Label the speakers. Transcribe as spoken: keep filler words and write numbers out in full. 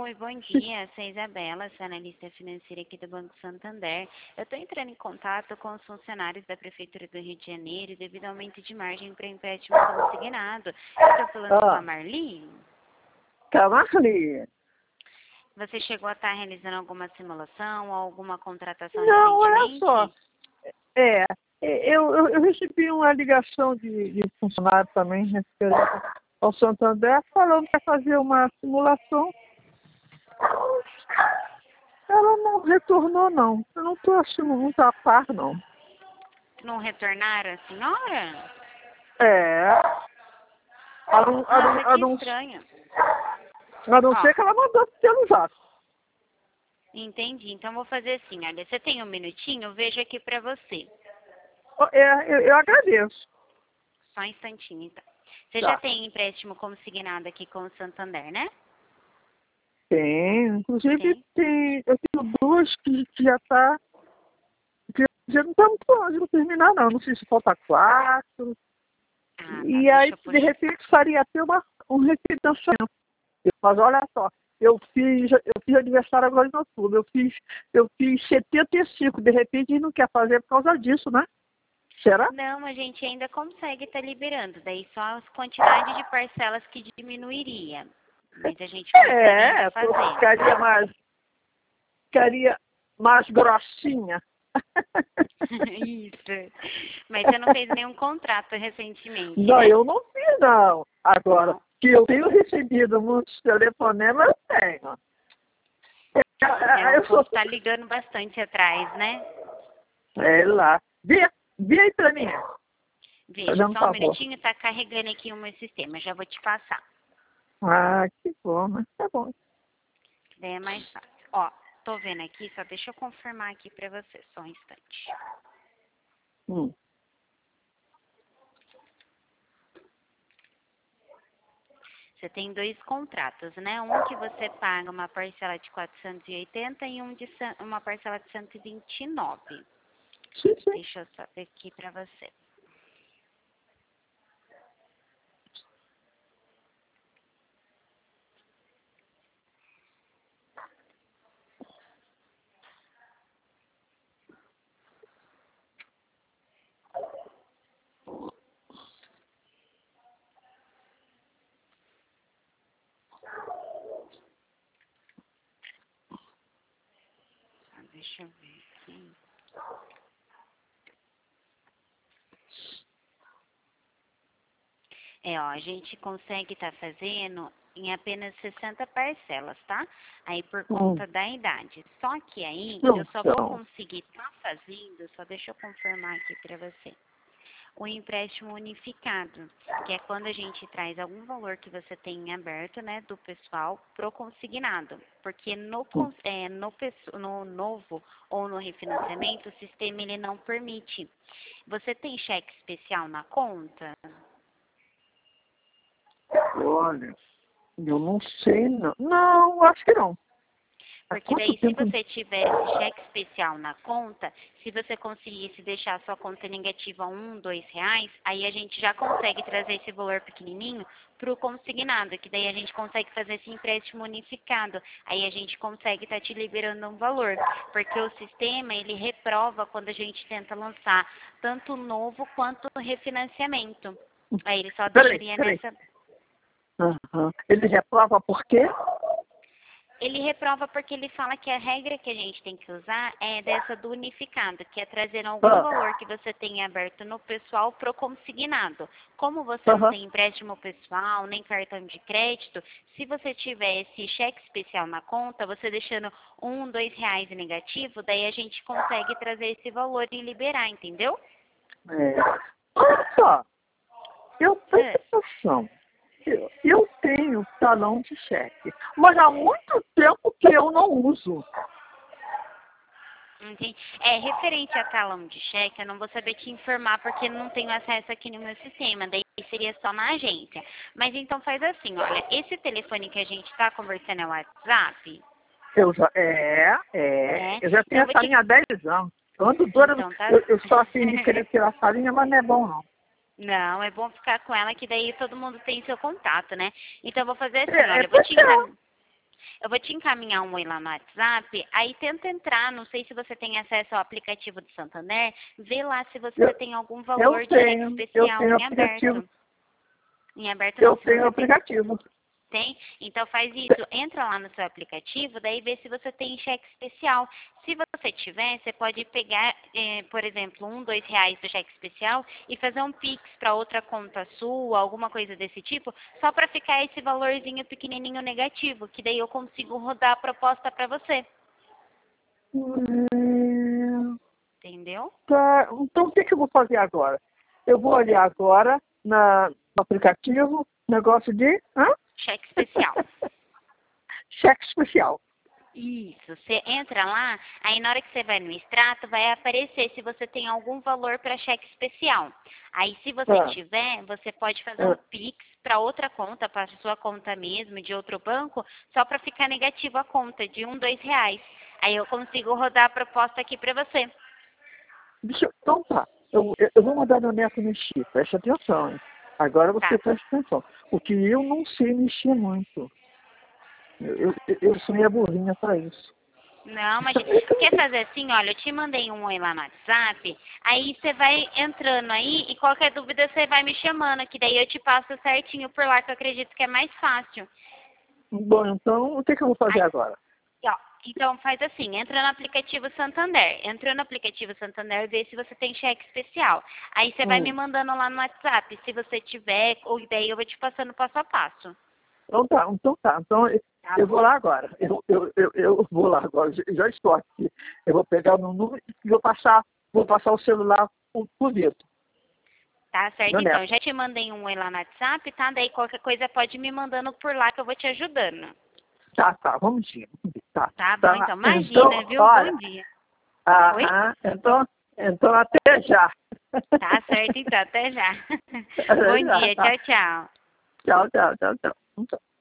Speaker 1: Oi, bom dia. Sou a Isabela, sou analista financeira aqui do Banco Santander. Eu estou entrando em contato com os funcionários da Prefeitura do Rio de Janeiro devido ao aumento de margem para empréstimo consignado. Estou falando com a
Speaker 2: Ah,
Speaker 1: Marli.
Speaker 2: tá, Marli.
Speaker 1: Você chegou a estar realizando alguma simulação ou alguma contratação
Speaker 2: Não, olha só.
Speaker 1: recentemente?
Speaker 2: É, eu, eu, eu recebi uma ligação de, de funcionário também, referente ao Santander, falando que ia fazer uma simulação. Ela não retornou, não. Eu não estou achando muito a par, não.
Speaker 1: Não retornaram a senhora?
Speaker 2: É. A não, a
Speaker 1: Nossa,
Speaker 2: não, a
Speaker 1: que
Speaker 2: não,
Speaker 1: estranho.
Speaker 2: a não
Speaker 1: Ó,
Speaker 2: ser que ela mandou pelo zap.
Speaker 1: entendi. Então vou fazer assim, olha, você tem um minutinho? Eu vejo aqui para você.
Speaker 2: É, eu, eu agradeço.
Speaker 1: Só um instantinho, então. Você já
Speaker 2: Tá.
Speaker 1: tem empréstimo consignado aqui com o Santander, né?
Speaker 2: Tem. Inclusive,
Speaker 1: Tem.
Speaker 2: tem, eu tenho duas que, que já tá. Que já não está muito longe de terminar, não. Não sei se falta quatro.
Speaker 1: Ah, tá.
Speaker 2: E aí,
Speaker 1: Deixa eu
Speaker 2: de
Speaker 1: puxar.
Speaker 2: repente, faria até uma, um refinanciamento. Mas olha só, eu fiz, eu fiz aniversário agora em outubro. Eu fiz, eu fiz setenta e cinco. De repente, não quer fazer por causa disso, né? Será?
Speaker 1: Não, a gente ainda consegue estar liberando. Daí só a quantidade de parcelas que diminuiria. Mas a gente consegue ainda
Speaker 2: É, pô,
Speaker 1: fazer.
Speaker 2: ficaria mais, ficaria mais grossinha.
Speaker 1: Isso. Mas você não fez nenhum contrato recentemente,
Speaker 2: Não,
Speaker 1: né?
Speaker 2: eu não fiz, não. Agora,
Speaker 1: Não.
Speaker 2: que eu tenho recebido muitos telefonemas, eu tenho.
Speaker 1: É, o
Speaker 2: Eu
Speaker 1: povo
Speaker 2: sou...
Speaker 1: tá ligando bastante atrás, né?
Speaker 2: É lá. Vê, vê aí pra mim.
Speaker 1: Veja,
Speaker 2: Fazendo um
Speaker 1: só um
Speaker 2: favor.
Speaker 1: minutinho, tá carregando aqui o meu sistema. Já vou te passar.
Speaker 2: Ah, que bom, mas tá bom.
Speaker 1: Daí é mais fácil. Ó, tô vendo aqui, só deixa eu confirmar aqui pra você, só um instante.
Speaker 2: Hum.
Speaker 1: Você tem dois contratos, né? Um que você paga uma parcela de quatrocentos e oitenta e um de cem- uma parcela de cento e vinte e nove.
Speaker 2: Sim, sim.
Speaker 1: Deixa eu só ver aqui pra você. Ah, deixa eu ver aqui. É, ó, a gente consegue estar fazendo em apenas sessenta parcelas, tá? Aí por
Speaker 2: Hum.
Speaker 1: conta da idade. Só que aí eu
Speaker 2: Não,
Speaker 1: só vou
Speaker 2: não.
Speaker 1: conseguir estar fazendo, só deixa eu confirmar aqui pra você. O empréstimo unificado, que é quando a gente traz algum valor que você tem em aberto, né, do pessoal pro consignado, porque no,
Speaker 2: Hum.
Speaker 1: cons- é, no, pesso- no novo ou no refinanciamento, o sistema ele não permite. Você tem cheque especial na conta?
Speaker 2: Olha, eu não sei, não. Não, acho que não. Há
Speaker 1: Porque
Speaker 2: quanto
Speaker 1: daí, se
Speaker 2: tempo?
Speaker 1: você tiver esse cheque especial na conta, se você conseguisse deixar a sua conta negativa um, dois reais, aí a gente já consegue trazer esse valor pequenininho para o consignado, que daí a gente consegue fazer esse empréstimo unificado. Aí a gente consegue estar te liberando um valor, porque o sistema ele reprova quando a gente tenta lançar tanto o novo quanto o refinanciamento. Aí ele só
Speaker 2: Peraí,
Speaker 1: deixaria
Speaker 2: peraí.
Speaker 1: nessa.
Speaker 2: Aham. Ele reprova por quê?
Speaker 1: Ele reprova porque ele fala que a regra que a gente tem que usar é dessa do unificado, que é trazer algum
Speaker 2: Ah,
Speaker 1: valor que você tenha aberto no pessoal pro consignado. Como você não
Speaker 2: aham.
Speaker 1: tem empréstimo pessoal, nem cartão de crédito, se você tiver esse cheque especial na conta, você deixando um, dois reais negativo, daí a gente consegue trazer esse valor e liberar, entendeu?
Speaker 2: É. Olha só, eu
Speaker 1: É.
Speaker 2: presta atenção. Eu, eu tenho talão de cheque, mas há muito tempo que eu não uso.
Speaker 1: Entendi. É, referente a talão de cheque, eu não vou saber te informar porque não tenho acesso aqui no meu sistema, daí seria só na agência. Mas então faz assim, olha, esse telefone que a gente está conversando é o WhatsApp,
Speaker 2: Eu já, é, é,
Speaker 1: é?
Speaker 2: eu já
Speaker 1: Então
Speaker 2: tenho
Speaker 1: eu vou
Speaker 2: essa
Speaker 1: te...
Speaker 2: linha há dez anos. Eu ando doida,
Speaker 1: Então, tá...
Speaker 2: eu, eu estou afim de querer tirar essa linha, mas não é bom não.
Speaker 1: Não, é bom ficar com ela que daí todo mundo tem seu contato, né? Então eu vou fazer assim,
Speaker 2: É, é
Speaker 1: olha, eu vou te
Speaker 2: porque
Speaker 1: encaminhar... Eu vou te encaminhar um oi lá no WhatsApp, aí tenta entrar, não sei se você tem acesso ao aplicativo do Santander, vê lá se você
Speaker 2: Eu,
Speaker 1: tem algum
Speaker 2: eu
Speaker 1: valor de
Speaker 2: tenho,
Speaker 1: cheque
Speaker 2: eu
Speaker 1: especial
Speaker 2: tenho
Speaker 1: em
Speaker 2: aplicativo.
Speaker 1: aberto. Em aberto
Speaker 2: Eu
Speaker 1: não, se
Speaker 2: tenho
Speaker 1: você tem.
Speaker 2: aplicativo.
Speaker 1: Tem? Então faz isso, entra lá no seu aplicativo, daí vê se você tem cheque especial. Se você tiver, você pode pegar, eh, por exemplo, um, dois reais do cheque especial e fazer um Pix para outra conta sua, alguma coisa desse tipo, só para ficar esse valorzinho pequenininho negativo, que daí eu consigo rodar a proposta para você.
Speaker 2: Hum,
Speaker 1: Entendeu?
Speaker 2: tá. Então o que, que eu vou fazer agora? Eu vou olhar agora na, no aplicativo, negócio de hã?
Speaker 1: Cheque especial.
Speaker 2: Cheque especial.
Speaker 1: Isso, você entra lá, aí na hora que você vai no extrato, vai aparecer se você tem algum valor para cheque especial. Aí se você
Speaker 2: Ah,
Speaker 1: tiver, você pode fazer um
Speaker 2: ah.
Speaker 1: Pix para outra conta, para sua conta mesmo, de outro banco, só para ficar negativo a conta de um, dois reais. Aí eu consigo rodar a proposta aqui para você.
Speaker 2: Deixa eu- então tá. Eu, eu eu vou mandar meu neto mexer. Preste atenção, hein? Agora você
Speaker 1: Tá.
Speaker 2: preste atenção. Porque eu não sei mexer muito. Eu, eu, eu sou meio burrinha para isso.
Speaker 1: Não, mas quer fazer assim? Olha, eu te mandei um oi lá no WhatsApp, aí você vai entrando aí e qualquer dúvida você vai me chamando, que daí eu te passo certinho por lá, que eu acredito que é mais fácil.
Speaker 2: Bom, então o que, que eu vou fazer
Speaker 1: Aí,
Speaker 2: agora?
Speaker 1: ó, então faz assim, entra no aplicativo Santander. Entrou no aplicativo Santander, vê se você tem cheque especial. Aí você vai me
Speaker 2: Hum.
Speaker 1: mandando lá no WhatsApp, se você tiver, ou daí eu vou te passando passo a passo.
Speaker 2: Então tá, então tá. Então eu,
Speaker 1: Tá
Speaker 2: eu
Speaker 1: bom.
Speaker 2: vou lá agora. Eu, eu, eu, eu vou lá agora. Já, já estou aqui. Eu vou pegar o meu número e vou passar, vou passar o celular pro, pro Vitor,
Speaker 1: Tá certo,
Speaker 2: meu
Speaker 1: então.
Speaker 2: neto.
Speaker 1: Eu já te mandei um oi lá no WhatsApp, tá? Daí qualquer coisa pode me mandando por lá que eu vou te ajudando.
Speaker 2: Tá, tá, vamos sim. Tá,
Speaker 1: Tá bom,
Speaker 2: tá.
Speaker 1: então. Imagina,
Speaker 2: Então,
Speaker 1: viu?
Speaker 2: olha.
Speaker 1: Bom dia. Oi?
Speaker 2: Aham, então, então até já.
Speaker 1: Tá certo, então. Até já. Bom
Speaker 2: Até já,
Speaker 1: dia.
Speaker 2: tá.
Speaker 1: Tchau, tchau.
Speaker 2: Tchau, tchau, tchau, tchau. Tchau.